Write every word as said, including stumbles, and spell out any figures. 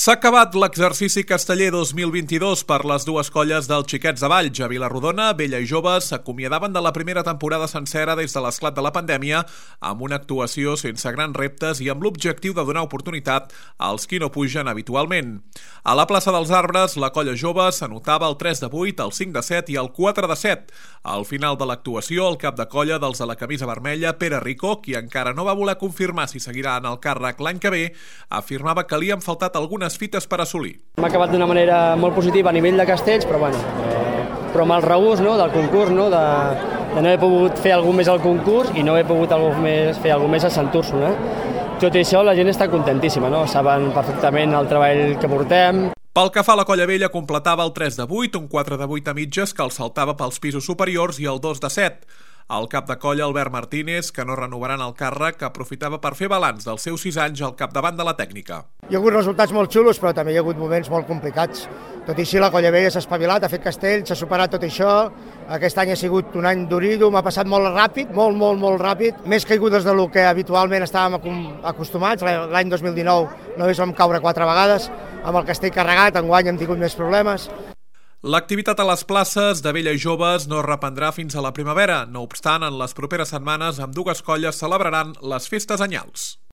S'ha acabat l'exercici casteller dos mil vint-i-dos per les dues colles dels Xiquets de Valls. A Vila-rodona, Vella i Joves s'acomiadaven de la primera temporada sencera des de l'esclat de la pandèmia amb una actuació sense grans reptes i amb l'objectiu de donar oportunitat als qui no pugen habitualment. A la plaça dels Arbres, la colla jove s'anotava el tres de vuit, el cinc de set i el quatre de set. Al final de l'actuació, el cap de colla dels de la camisa vermella, Pere Ricó, qui encara no va voler confirmar si seguirà en el càrrec l'any que ve, afirmava que li han faltat algunes fites per assolir. M'ha acabat d'una manera molt positiva a nivell de castells, però bueno, eh, però amb el regust, no, del concurs, no, de, de no haver pogut fer alguna més al concurs i no haver pogut més, fer alguna més a Sant Úrsula. Eh? Tot i això, la gent està contentíssima, no? Saben perfectament el treball que portem. Pel que fa a la colla vella, completava el tres de vuit, un quatre de vuit a mitges que el saltava pels pisos superiors i el dos de set. El cap de colla, Albert Martínez, que no renovaran el càrrec, aprofitava per fer balanç dels seus sis anys al capdavant de la tècnica. Hi ha hagut resultats molt xulos, però també hi ha hagut moments molt complicats. Tot i així, la colla vella s'ha espavilat, ha fet castell, s'ha superat tot això. Aquest any ha sigut un any durido, m'ha passat molt ràpid, molt, molt, molt ràpid. Més caigudes del que habitualment estàvem acostumats. L'any dos mil dinou només vam caure quatre vegades. Amb el castell carregat, enguany hem tingut més problemes. L'activitat a les places de Vella i Joves no es reprendrà fins a la primavera. No obstant, en les properes setmanes, ambdues colles celebraran les festes anyals.